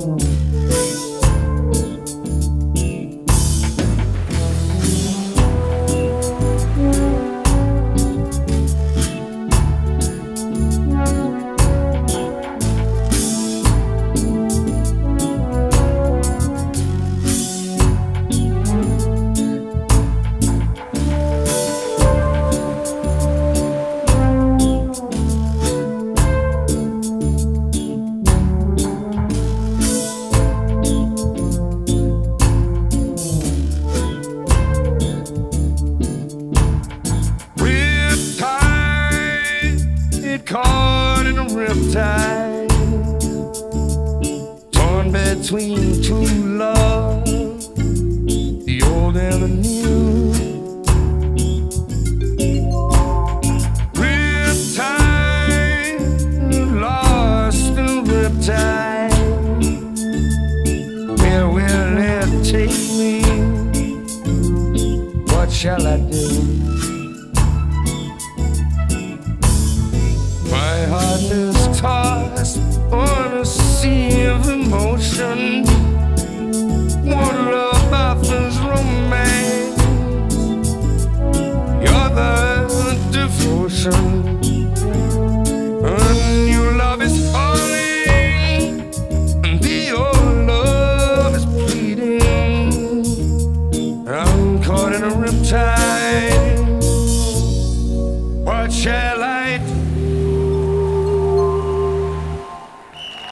Caught in a riptide, torn between two loves, the old and the new. Riptide, lost in a riptide. Where will it take me? What shall I do? My heart is tossed on a sea of emotion. One love offers romance, the other devotion. A new love is calling, and the old love is pleading. I'm caught in a riptide. What shall I